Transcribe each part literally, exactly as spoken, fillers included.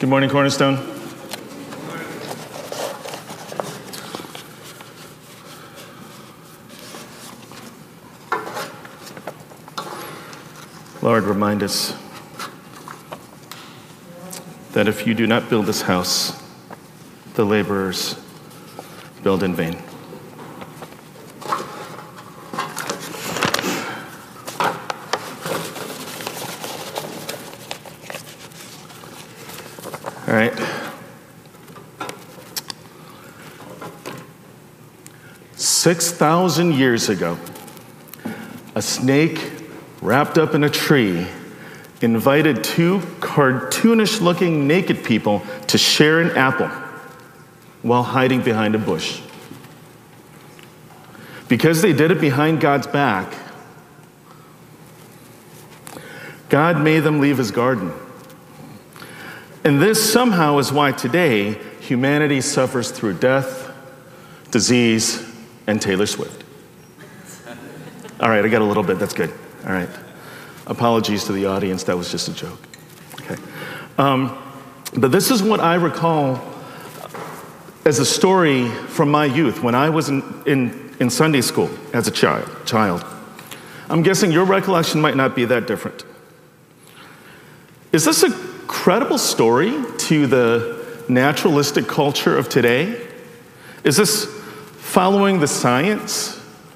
Good morning, Cornerstone. Lord, remind us that if you do not build this house, the laborers build in vain. All right. Six thousand years ago, a snake wrapped up in a tree invited two cartoonish-looking naked people to share an apple while hiding behind a bush. Because they did it behind God's back, God made them leave his garden. And this somehow is why today humanity suffers through death, disease, and Taylor Swift. All right, I got a little bit, that's good. All right. Apologies to the audience, that was just a joke. Okay. Um, but this is what I recall as a story from my youth when I was in, in, in Sunday school as a child, child. I'm guessing your recollection might not be that different. Is this a credible story to the naturalistic culture of today? Is this following the science?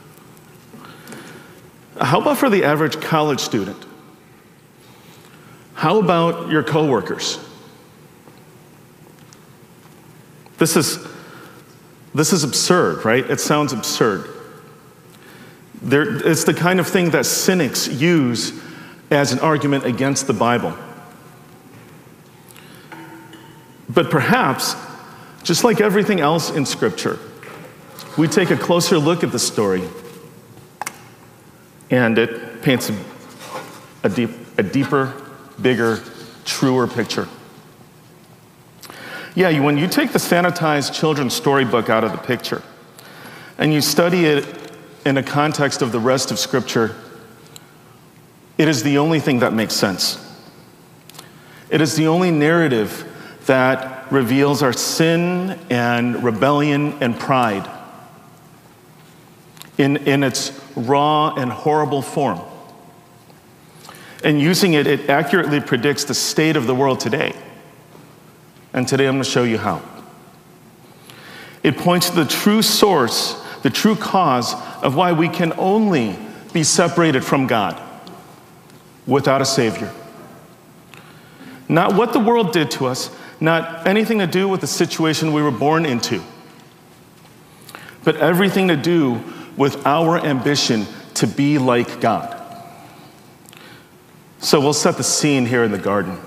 How about for the average college student? How about your coworkers? This is, this is absurd, right? It sounds absurd. There, it's the kind of thing that cynics use as an argument against the Bible. But perhaps, just like everything else in Scripture, we take a closer look at the story and it paints a, a, deep, a deeper, bigger, truer picture. Yeah, you, when you take the sanitized children's storybook out of the picture and you study it in a context of the rest of Scripture, it is the only thing that makes sense. It is the only narrative that reveals our sin and rebellion and pride in, in its raw and horrible form. And using it, it accurately predicts the state of the world today. And today I'm going to show you how. It points to the true source, the true cause of why we can only be separated from God without a Savior. Not what the world did to us, not anything to do with the situation we were born into, but everything to do with our ambition to be like God. So we'll set the scene here in the garden.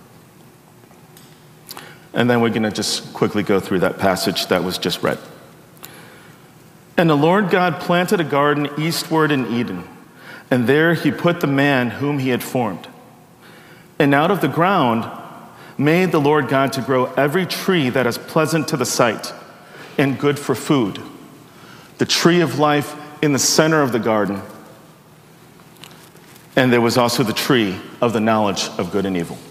And then we're going to just quickly go through that passage that was just read. And the Lord God planted a garden eastward in Eden, and there he put the man whom he had formed. And out of the ground made the Lord God to grow every tree that is pleasant to the sight and good for food, the tree of life in the center of the garden, and there was also the tree of the knowledge of good and evil.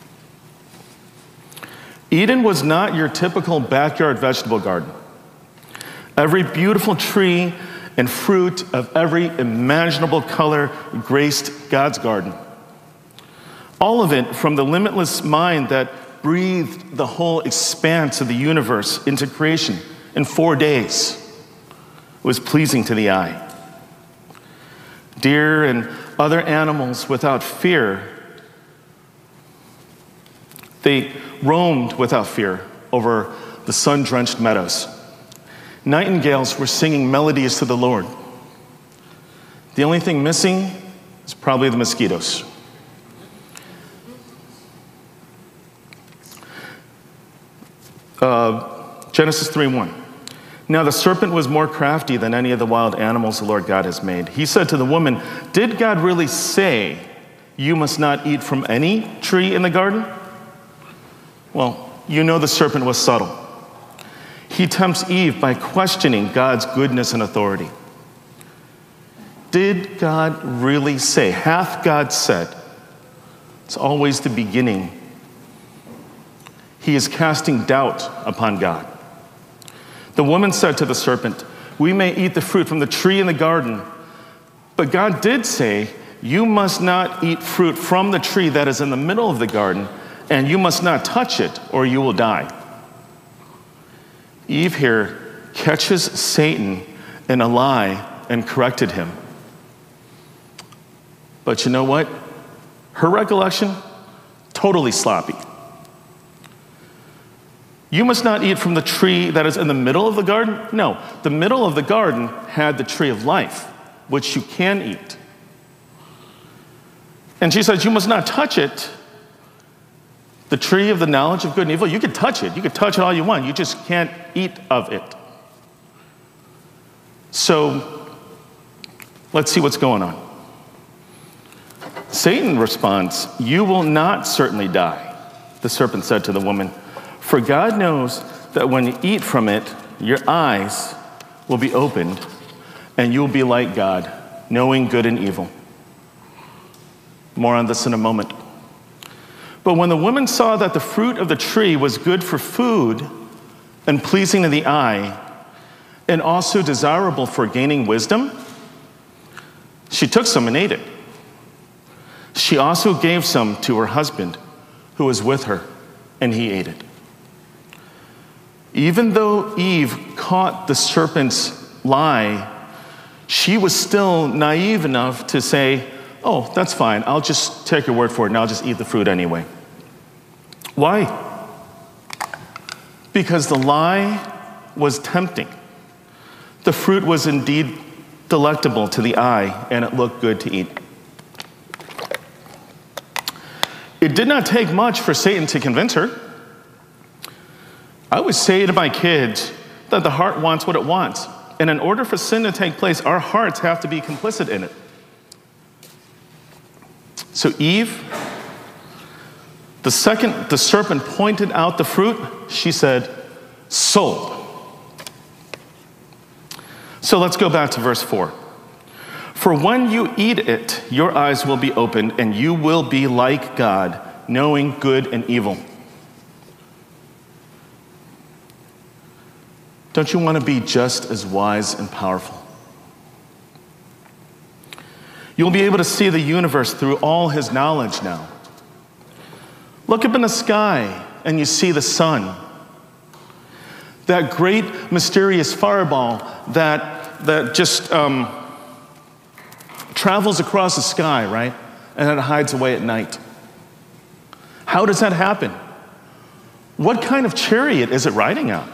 Eden was not your typical backyard vegetable garden. Every beautiful tree and fruit of every imaginable color graced God's garden. All of it from the limitless mind that breathed the whole expanse of the universe into creation in four days was pleasing to the eye. Deer and other animals without fear, they roamed without fear over the sun-drenched meadows. Nightingales were singing melodies to the Lord. The only thing missing is probably the mosquitoes. Uh, Genesis three one. Now the serpent was more crafty than any of the wild animals the Lord God has made. He said to the woman, "Did God really say you must not eat from any tree in the garden?" Well, you know the serpent was subtle. He tempts Eve by questioning God's goodness and authority. Did God really say? Hath God said? It's always the beginning He is casting doubt upon God. The woman said to the serpent, "We may eat the fruit from the tree in the garden, but God did say, you must not eat fruit from the tree that is in the middle of the garden, and you must not touch it, or you will die." Eve here catches Satan in a lie and corrected him. But you know what? Her recollection, totally sloppy. You must not eat from the tree that is in the middle of the garden. No, the middle of the garden had the tree of life, which you can eat. And she says, you must not touch it. The tree of the knowledge of good and evil, you can touch it. You can touch it all you want. You just can't eat of it. So let's see what's going on. Satan responds, "You will not certainly die," the serpent said to the woman, "for God knows that when you eat from it, your eyes will be opened, and you will be like God, knowing good and evil." More on this in a moment. But when the woman saw that the fruit of the tree was good for food and pleasing to the eye, and also desirable for gaining wisdom, she took some and ate it. She also gave some to her husband who was with her, and he ate it. Even though Eve caught the serpent's lie, she was still naive enough to say, "Oh, that's fine. I'll just take your word for it, and I'll just eat the fruit anyway." Why? Because the lie was tempting. The fruit was indeed delectable to the eye, and it looked good to eat. It did not take much for Satan to convince her. I always say to my kids that the heart wants what it wants. And in order for sin to take place, our hearts have to be complicit in it. So Eve, the second the serpent pointed out the fruit, she said, "Sold." So let's go back to verse four. "For when you eat it, your eyes will be opened, and you will be like God, knowing good and evil." Don't you want to be just as wise and powerful? You'll be able to see the universe through all his knowledge now. Look up in the sky and you see the sun. That great mysterious fireball that, that just um, travels across the sky, right? And then it hides away at night. How does that happen? What kind of chariot is it riding on?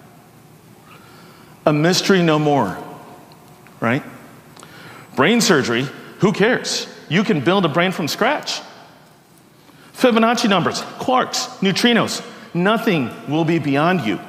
A mystery no more, right? Brain surgery, who cares? You can build a brain from scratch. Fibonacci numbers, quarks, neutrinos, nothing will be beyond you.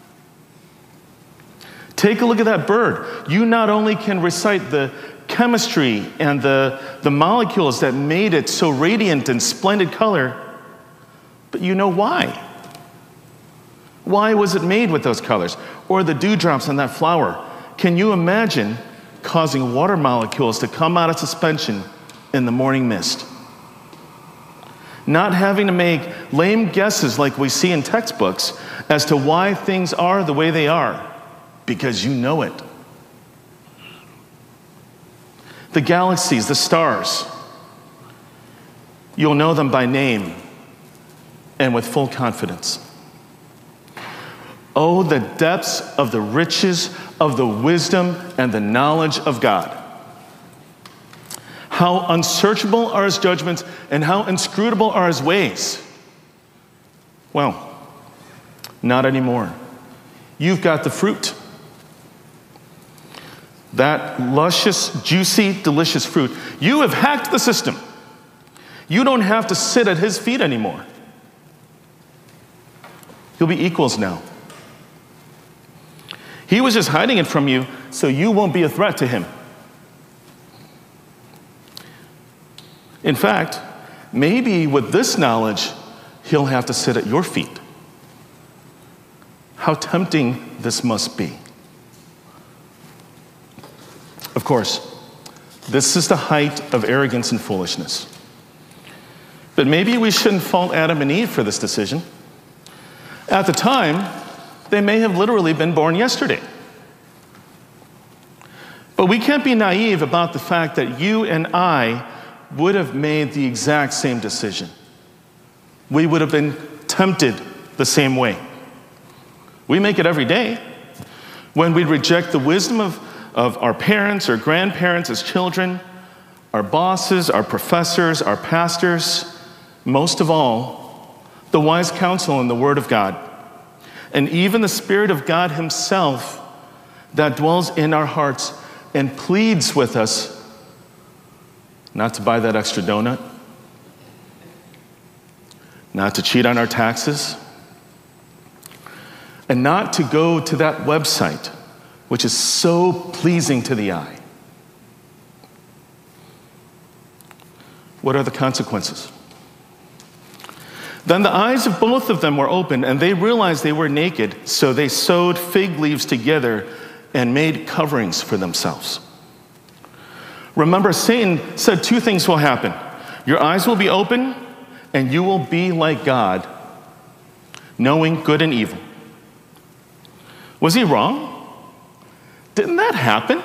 Take a look at that bird. You not only can recite the chemistry and the, the molecules that made it so radiant and splendid color, but you know why. Why was it made with those colors? Or the dewdrops on that flower. Can you imagine causing water molecules to come out of suspension in the morning mist? Not having to make lame guesses like we see in textbooks as to why things are the way they are, because you know it. The galaxies, the stars, you'll know them by name and with full confidence. Oh, the depths of the riches of the wisdom and the knowledge of God. How unsearchable are his judgments and how inscrutable are his ways. Well, not anymore. You've got the fruit. That luscious, juicy, delicious fruit. You have hacked the system. You don't have to sit at his feet anymore. You'll be equals now. He was just hiding it from you so you won't be a threat to him. In fact, maybe with this knowledge, he'll have to sit at your feet. How tempting this must be. Of course, this is the height of arrogance and foolishness. But maybe we shouldn't fault Adam and Eve for this decision. At the time, they may have literally been born yesterday. But we can't be naive about the fact that you and I would have made the exact same decision. We would have been tempted the same way. We make it every day. When we reject the wisdom of, of our parents or grandparents as children, our bosses, our professors, our pastors, most of all, the wise counsel in the Word of God, and even the Spirit of God Himself that dwells in our hearts and pleads with us not to buy that extra donut, not to cheat on our taxes, and not to go to that website which is so pleasing to the eye. What are the consequences? Then the eyes of both of them were opened, and they realized they were naked, so they sewed fig leaves together and made coverings for themselves. Remember, Satan said two things will happen. Your eyes will be open, and you will be like God, knowing good and evil. Was he wrong? Didn't that happen?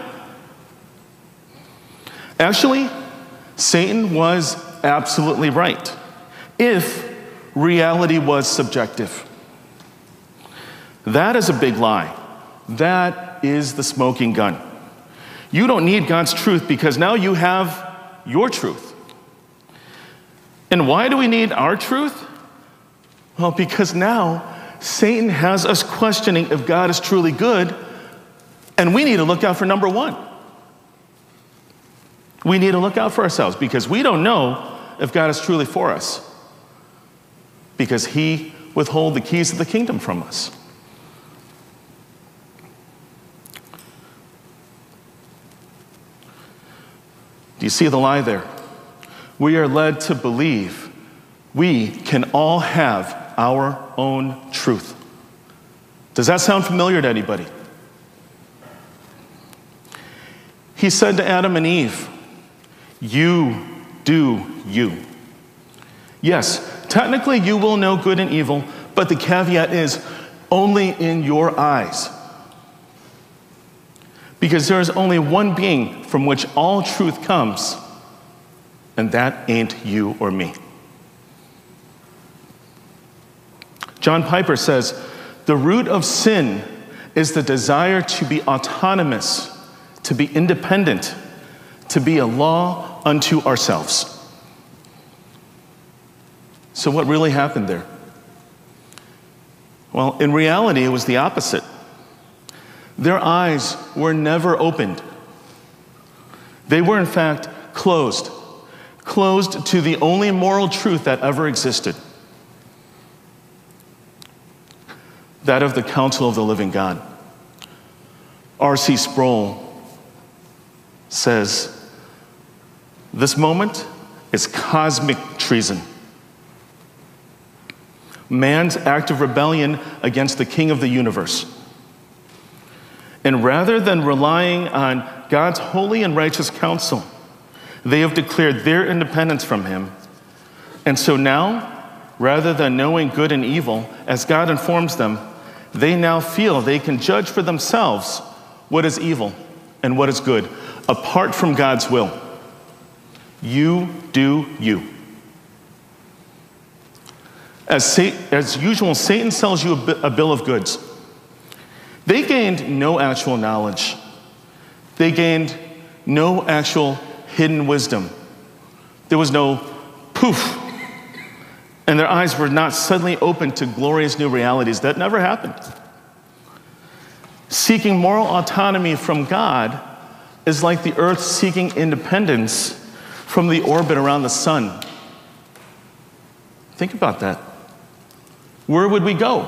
Actually, Satan was absolutely right, if reality was subjective. That is a big lie. That is the smoking gun. You don't need God's truth because now you have your truth. And why do we need our truth? Well, because now Satan has us questioning if God is truly good, and we need to look out for number one. We need to look out for ourselves because we don't know if God is truly for us because He withholds the keys of the kingdom from us. Do you see the lie there? We are led to believe we can all have our own truth. Does that sound familiar to anybody? He said to Adam and Eve, "You do you." Yes, technically you will know good and evil, but the caveat is only in your eyes. Because there is only one being from which all truth comes, and that ain't you or me. John Piper says, the root of sin is the desire to be autonomous, to be independent, to be a law unto ourselves. So what really happened there? Well, in reality, it was the opposite. Their eyes were never opened. They were, in fact, closed. Closed to the only moral truth that ever existed. That of the counsel of the living God. R C Sproul says, this moment is cosmic treason. Man's act of rebellion against the King of the universe. And rather than relying on God's holy and righteous counsel, they have declared their independence from Him. And so now, rather than knowing good and evil, as God informs them, they now feel they can judge for themselves what is evil and what is good, apart from God's will. You do you. As, Sa- as usual, Satan sells you a, bi- a bill of goods. They gained no actual knowledge. They gained no actual hidden wisdom. There was no poof, and their eyes were not suddenly opened to glorious new realities. That never happened. Seeking moral autonomy from God is like the earth seeking independence from the orbit around the sun. Think about that. Where would we go?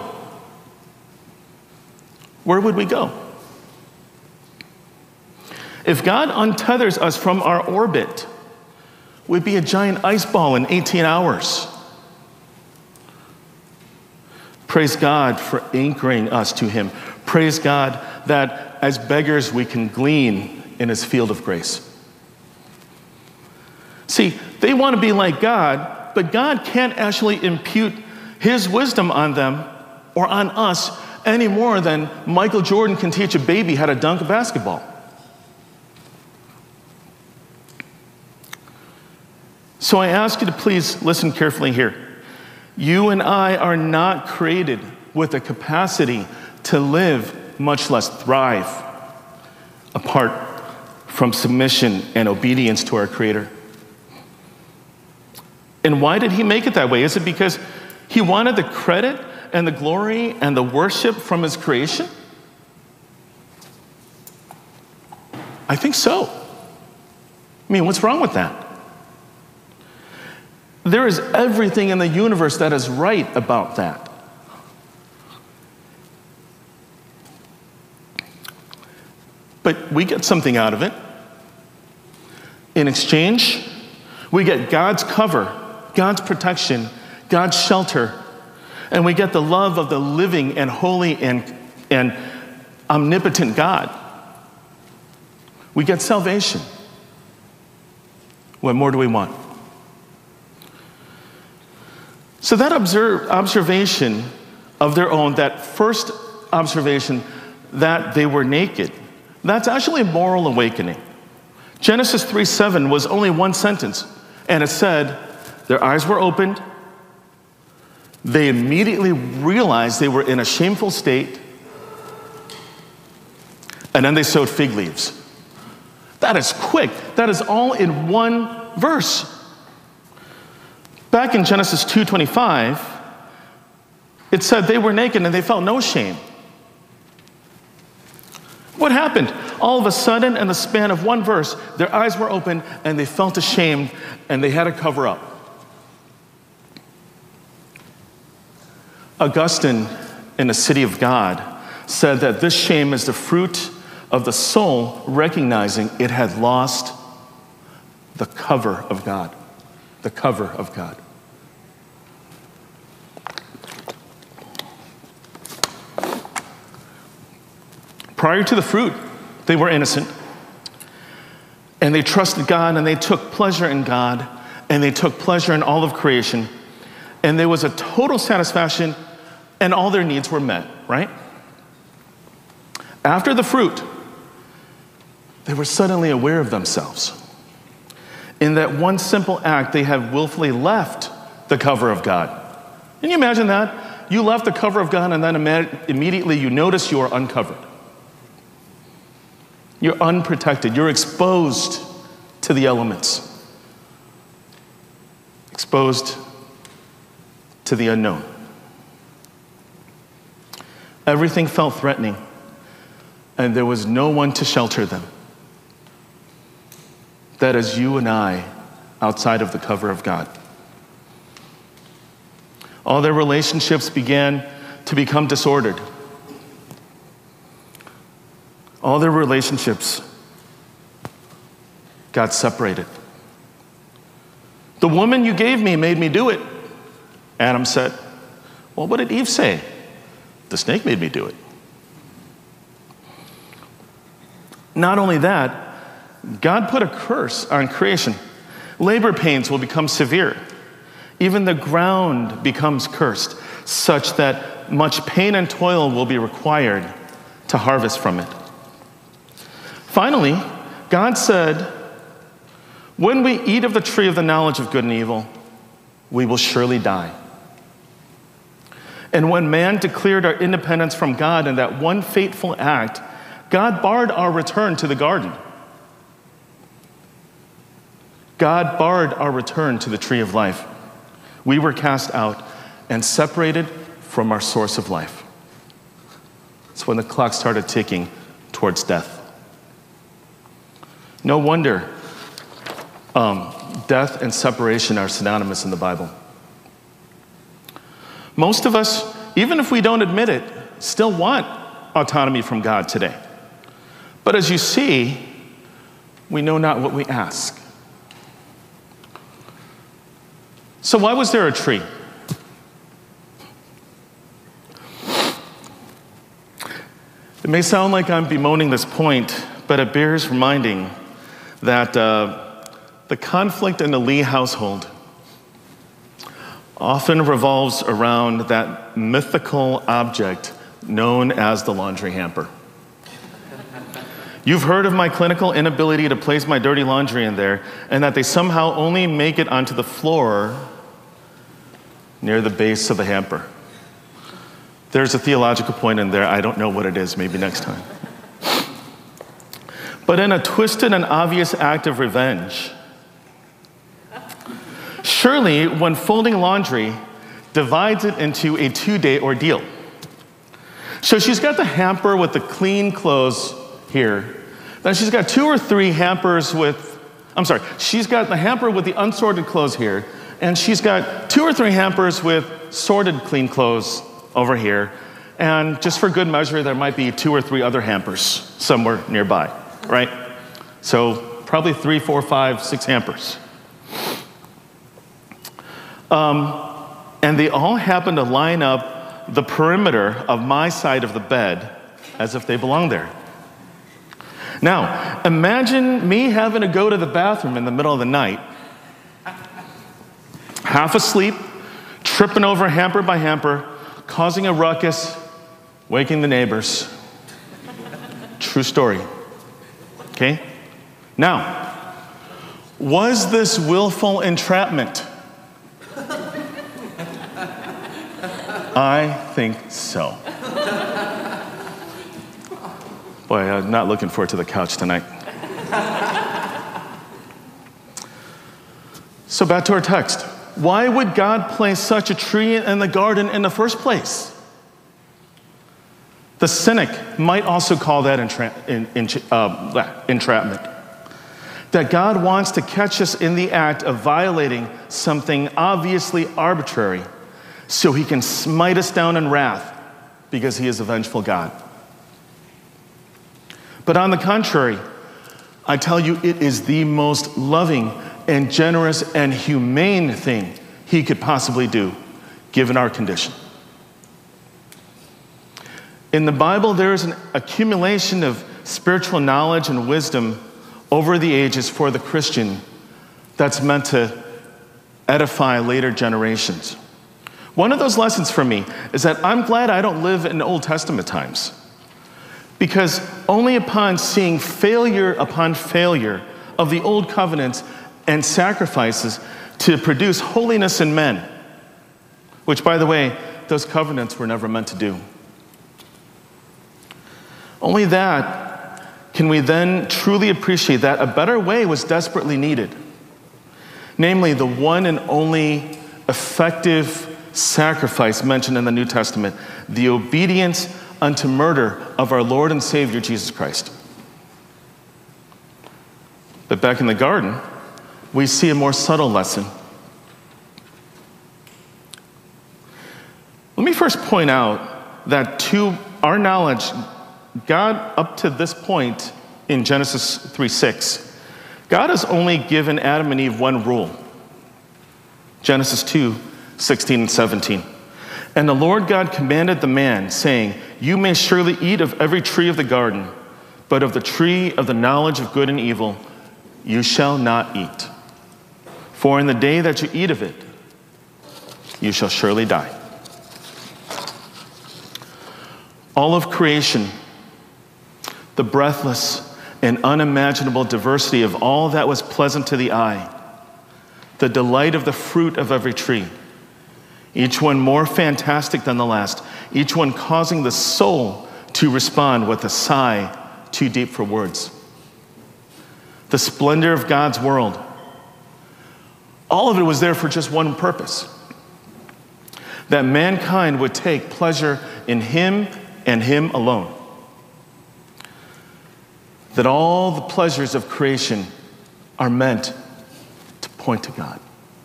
Where would we go? If God untethers us from our orbit, we'd be a giant ice ball in eighteen hours. Praise God for anchoring us to Him. Praise God that as beggars we can glean in His field of grace. See, they want to be like God, but God can't actually impute His wisdom on them or on us any more than Michael Jordan can teach a baby how to dunk a basketball. So I ask you to please listen carefully here. You and I are not created with the capacity to live, much less thrive, apart from submission and obedience to our Creator. And why did he make it that way? Is it because he wanted the credit and the glory and the worship from his creation? I think so. I mean, what's wrong with that? There is everything in the universe that is right about that. But we get something out of it. In exchange, we get God's cover, God's protection, God's shelter, and we get the love of the living and holy and, and omnipotent God. We get salvation. What more do we want? So that observe, observation of their own, that first observation that they were naked, that's actually a moral awakening. Genesis three seven was only one sentence, and it said, their eyes were opened, they immediately realized they were in a shameful state, and then they sewed fig leaves. That is quick. That is all in one verse. Back in Genesis two twenty-five, it said they were naked and they felt no shame. What happened? All of a sudden, in the span of one verse, their eyes were open and they felt ashamed and they had to cover up. Augustine, in the City of God, said that this shame is the fruit of the soul recognizing it had lost the cover of God. The cover of God. Prior to the fruit, they were innocent. And they trusted God and they took pleasure in God and they took pleasure in all of creation. And there was a total satisfaction and all their needs were met, right? After the fruit, they were suddenly aware of themselves. In that one simple act, they have willfully left the cover of God. Can you imagine that? You left the cover of God and then immediately you notice you are uncovered. You're unprotected. You're exposed to the elements. Exposed to the unknown. Everything felt threatening, and there was no one to shelter them. That is you and I outside of the cover of God. All their relationships began to become disordered. All their relationships got separated. The woman you gave me made me do it, Adam said. Well, what did Eve say? The snake made me do it. Not only that, God put a curse on creation. Labor pains will become severe. Even the ground becomes cursed, such that much pain and toil will be required to harvest from it. Finally, God said, when we eat of the tree of the knowledge of good and evil, we will surely die. And when man declared our independence from God in that one fateful act, God barred our return to the garden. God barred our return to the tree of life. We were cast out and separated from our source of life. It's when the clock started ticking towards death. No wonder um, death and separation are synonymous in the Bible. Most of us, even if we don't admit it, still want autonomy from God today. But as you see, we know not what we ask. So why was there a tree? It may sound like I'm bemoaning this point, but it bears reminding that uh, the conflict in the Lee household often revolves around that mythical object known as the laundry hamper. You've heard of my clinical inability to place my dirty laundry in there, and that they somehow only make it onto the floor near the base of the hamper. There's a theological point in there. I don't know what it is. Maybe next time. But in a twisted and obvious act of revenge, Shirley, when folding laundry, divides it into a two-day ordeal. So she's got the hamper with the clean clothes here. Then she's got two or three hampers with, I'm sorry, she's got the hamper with the unsorted clothes here, and she's got two or three hampers with sorted clean clothes over here. And just for good measure, there might be two or three other hampers somewhere nearby, right? So probably three, four, five, six hampers. Um, and they all happen to line up the perimeter of my side of the bed as if they belong there. Now, imagine me having to go to the bathroom in the middle of the night, half asleep, tripping over hamper by hamper, causing a ruckus, waking the neighbors. True story. Okay? Now, was this willful entrapment? I think so. Boy, I'm not looking forward to the couch tonight. So back to our text. Why would God place such a tree in the garden in the first place? The cynic might also call that entra- in, in, uh, entrapment. That God wants to catch us in the act of violating something obviously arbitrary so he can smite us down in wrath because he is a vengeful God. But on the contrary, I tell you, it is the most loving and generous and humane thing he could possibly do, given our condition. In the Bible, there is an accumulation of spiritual knowledge and wisdom over the ages for the Christian that's meant to edify later generations. One of those lessons for me is that I'm glad I don't live in Old Testament times. Because only upon seeing failure upon failure of the old covenants and sacrifices to produce holiness in men, which, by the way, those covenants were never meant to do. Only that can we then truly appreciate that a better way was desperately needed. Namely, the one and only effective sacrifice mentioned in the New Testament, the obedience unto murder of our Lord and Savior, Jesus Christ. But back in the garden, we see a more subtle lesson. Let me first point out that to our knowledge, God, up to this point in Genesis three six, God has only given Adam and Eve one rule. Genesis two sixteen and seventeen. And the Lord God commanded the man, saying, you may surely eat of every tree of the garden, but of the tree of the knowledge of good and evil you shall not eat. For in the day that you eat of it, you shall surely die. All of creation, the breathless and unimaginable diversity of all that was pleasant to the eye, the delight of the fruit of every tree, each one more fantastic than the last, each one causing the soul to respond with a sigh too deep for words. The splendor of God's world, all of it was there for just one purpose: that mankind would take pleasure in him and him alone. That all the pleasures of creation are meant to point to God.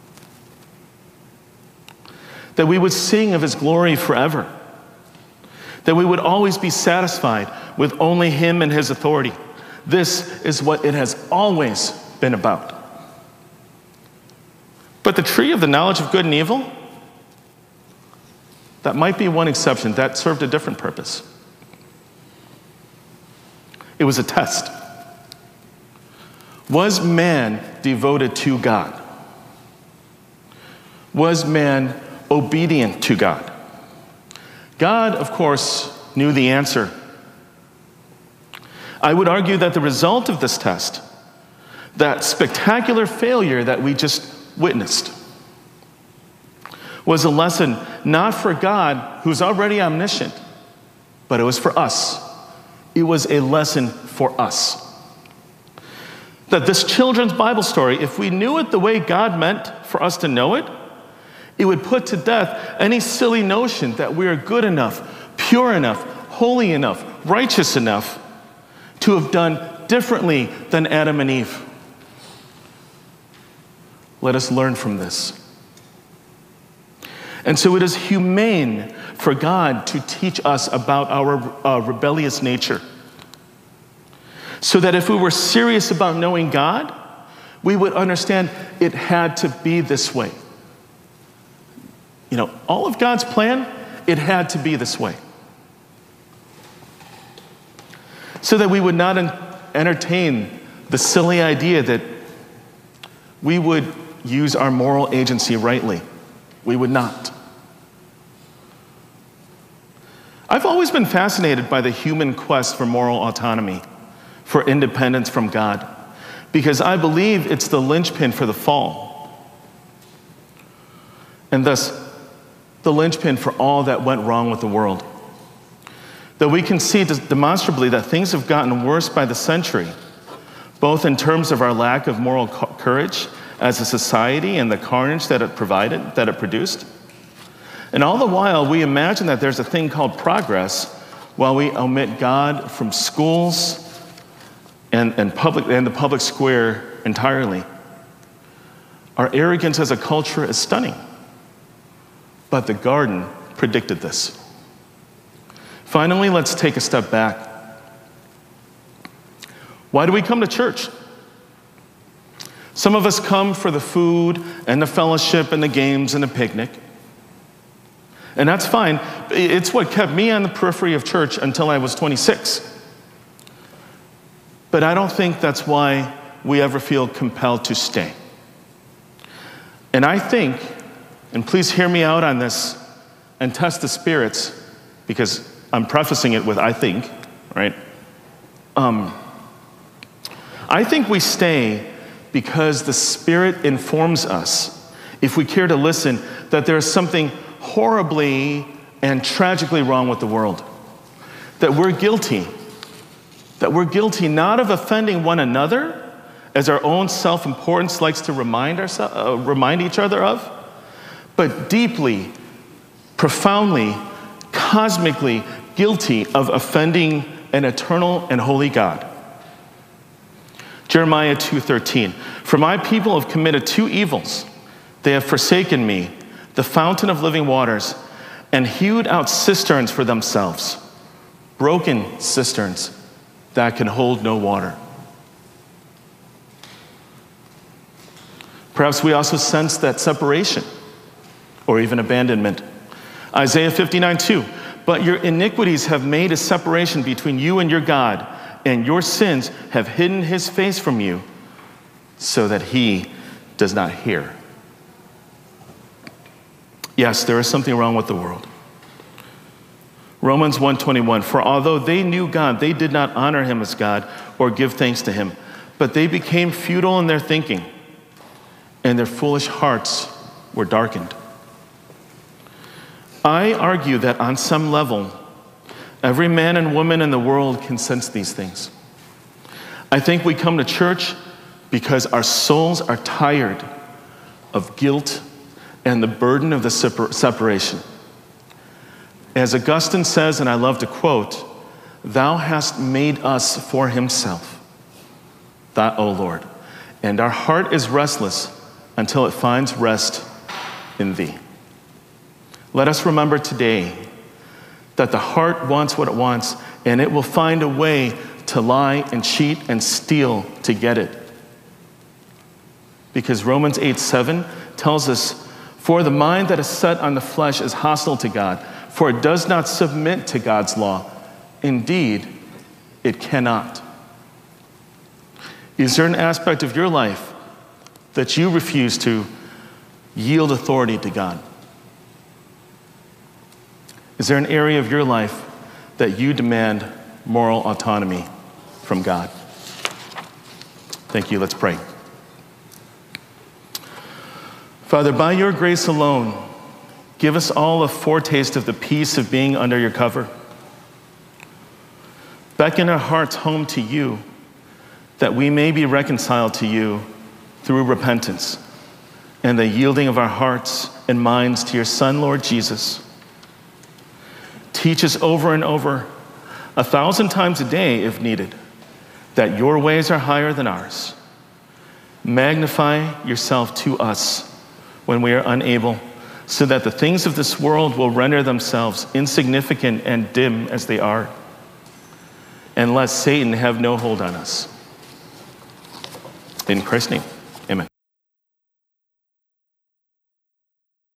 That we would sing of his glory forever. That we would always be satisfied with only him and his authority. This is what it has always been about. But the tree of the knowledge of good and evil, that might be one exception. That served a different purpose. It was a test. Was man devoted to God? Was man obedient to God? God, of course, knew the answer. I would argue that the result of this test, that spectacular failure that we just witnessed, was a lesson not for God, who's already omniscient, but it was for us. It was a lesson for us. That this children's Bible story, if we knew it the way God meant for us to know it, it would put to death any silly notion that we are good enough, pure enough, holy enough, righteous enough to have done differently than Adam and Eve. Let us learn from this. And so it is humane for God to teach us about our uh, rebellious nature, so that if we were serious about knowing God, we would understand it had to be this way. You know, all of God's plan, it had to be this way. So that we would not en- entertain the silly idea that we would use our moral agency rightly. We would not. I've always been fascinated by the human quest for moral autonomy, for independence from God, because I believe it's the linchpin for the fall, and thus the linchpin for all that went wrong with the world. That we can see demonstrably that things have gotten worse by the century, both in terms of our lack of moral courage as a society and the carnage that it provided, that it produced. And all the while, we imagine that there's a thing called progress while we omit God from schools and, and, public, and the public square entirely. Our arrogance as a culture is stunning. But the garden predicted this. Finally, let's take a step back. Why do we come to church? Some of us come for the food and the fellowship and the games and the picnic. And that's fine. It's what kept me on the periphery of church until I was twenty-six. But I don't think that's why we ever feel compelled to stay. And I think, and please hear me out on this and test the spirits, because I'm prefacing it with I think, right? Um, I think we stay because the Spirit informs us, if we care to listen, that there is something horribly and tragically wrong with the world. That we're guilty. That we're guilty not of offending one another, as our own self-importance likes to remind, ourselves, uh, remind each other of, but deeply, profoundly, cosmically guilty of offending an eternal and holy God. Jeremiah two thirteen, for my people have committed two evils. They have forsaken me, the fountain of living waters, and hewed out cisterns for themselves, broken cisterns that can hold no water. Perhaps we also sense that separation or even abandonment. Isaiah fifty-nine two, but your iniquities have made a separation between you and your God, and your sins have hidden his face from you so that he does not hear. Yes, there is something wrong with the world. Romans one twenty-one, for although they knew God, they did not honor him as God or give thanks to him, but they became futile in their thinking, and their foolish hearts were darkened. I argue that on some level, every man and woman in the world can sense these things. I think we come to church because our souls are tired of guilt and the burden of the separation. As Augustine says, and I love to quote, thou hast made us for himself, that, O Lord, and our heart is restless until it finds rest in thee. Let us remember today that the heart wants what it wants, and it will find a way to lie and cheat and steal to get it. Because Romans eight seven tells us, for the mind that is set on the flesh is hostile to God, for it does not submit to God's law. Indeed, it cannot. Is there an aspect of your life that you refuse to yield authority to God? Is there an area of your life that you demand moral autonomy from God? Thank you. Let's pray. Father, by your grace alone, give us all a foretaste of the peace of being under your cover. Beckon our hearts home to you, that we may be reconciled to you through repentance and the yielding of our hearts and minds to your Son, Lord Jesus. Teach us over and over, a thousand times a day if needed, that your ways are higher than ours. Magnify yourself to us when we are unable, so that the things of this world will render themselves insignificant and dim as they are, and let Satan have no hold on us. In Christ's name.